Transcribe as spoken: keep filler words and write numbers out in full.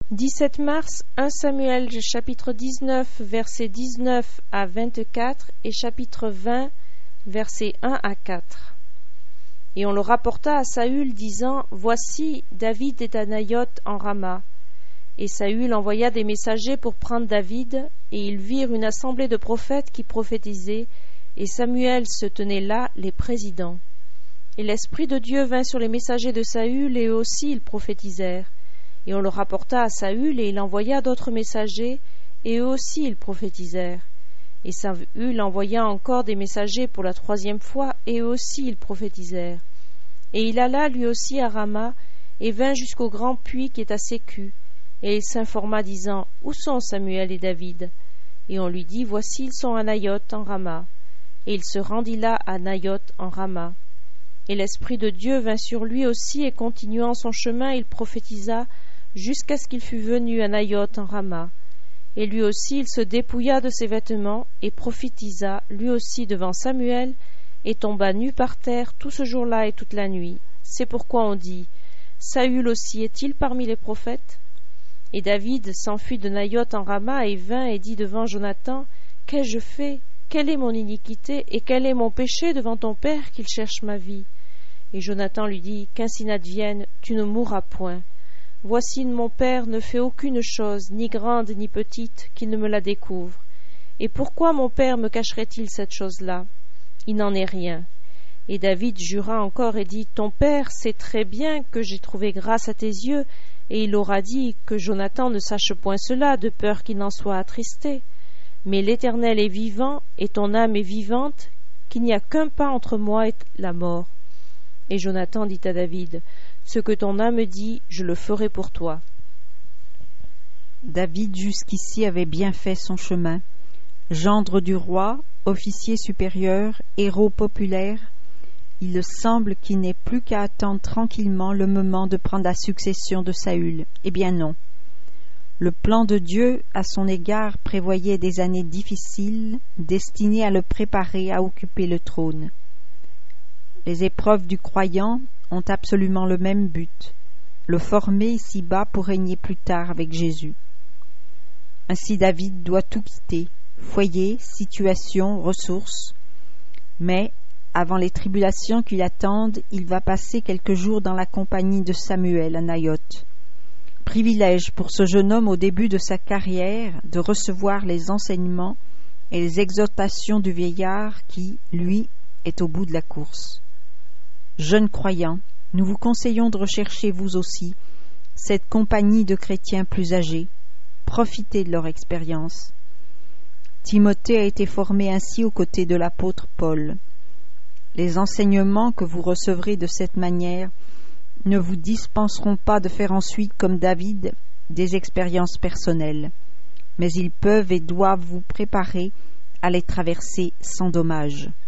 dix-sept mars, premier Samuel chapitre dix-neuf versets dix-neuf à vingt-quatre et chapitre vingt versets un à quatre. Et on le rapporta à Saül disant: Voici, David est à Naïoth en Rama. Et Saül envoya des messagers pour prendre David, et ils virent une assemblée de prophètes qui prophétisaient, et Samuel se tenait là, les présidents. Et l'Esprit de Dieu vint sur les messagers de Saül, et eux aussi ils prophétisèrent. Et on le rapporta à Saül, et il envoya d'autres messagers, et eux aussi ils prophétisèrent. Et Saül envoya encore des messagers pour la troisième fois, et eux aussi ils prophétisèrent. Et il alla lui aussi à Rama, et vint jusqu'au grand puits qui est à Sécu. Et il s'informa, disant: Où sont Samuel et David? Et on lui dit: Voici, ils sont à Naïoth en Rama. Et il se rendit là à Naïoth en Rama. Et l'Esprit de Dieu vint sur lui aussi, et continuant son chemin, il prophétisa jusqu'à ce qu'il fût venu à Naïoth en Rama. Et lui aussi il se dépouilla de ses vêtements, et prophétisa lui aussi devant Samuel, et tomba nu par terre tout ce jour-là et toute la nuit. C'est pourquoi on dit: Saül aussi est-il parmi les prophètes? Et David s'enfuit de Naïoth en Rama, et vint et dit devant Jonathan: Qu'ai-je fait? Quelle est mon iniquité, et quel est mon péché devant ton père qu'il cherche ma vie? Et Jonathan lui dit: Qu'ainsi n'advienne, tu ne mourras point. Voici, mon père ne fait aucune chose, ni grande ni petite, qu'il ne me la découvre. Et pourquoi mon père me cacherait-il cette chose-là? Il n'en est rien. Et David jura encore et dit: Ton père sait très bien que j'ai trouvé grâce à tes yeux, et il aura dit que Jonathan ne sache point cela, de peur qu'il n'en soit attristé. Mais l'Éternel est vivant, et ton âme est vivante, qu'il n'y a qu'un pas entre moi et la mort. Et Jonathan dit à David: Ce que ton âme dit, je le ferai pour toi. David jusqu'ici avait bien fait son chemin. Gendre du roi, officier supérieur, héros populaire, il semble qu'il n'ait plus qu'à attendre tranquillement le moment de prendre la succession de Saül. Eh bien non. Le plan de Dieu à son égard prévoyait des années difficiles, destinées à le préparer à occuper le trône. Les épreuves du croyant ont absolument le même but, le former ici-bas pour régner plus tard avec Jésus. Ainsi David doit tout quitter, foyer, situation, ressources, mais avant les tribulations qui l'attendent, il va passer quelques jours dans la compagnie de Samuel à Naïoth. Privilège pour ce jeune homme au début de sa carrière de recevoir les enseignements et les exhortations du vieillard qui, lui, est au bout de la course. Jeunes croyants, nous vous conseillons de rechercher vous aussi cette compagnie de chrétiens plus âgés. Profitez de leur expérience. Timothée a été formé ainsi aux côtés de l'apôtre Paul. Les enseignements que vous recevrez de cette manière ne vous dispenseront pas de faire ensuite, comme David, des expériences personnelles, mais ils peuvent et doivent vous préparer à les traverser sans dommage.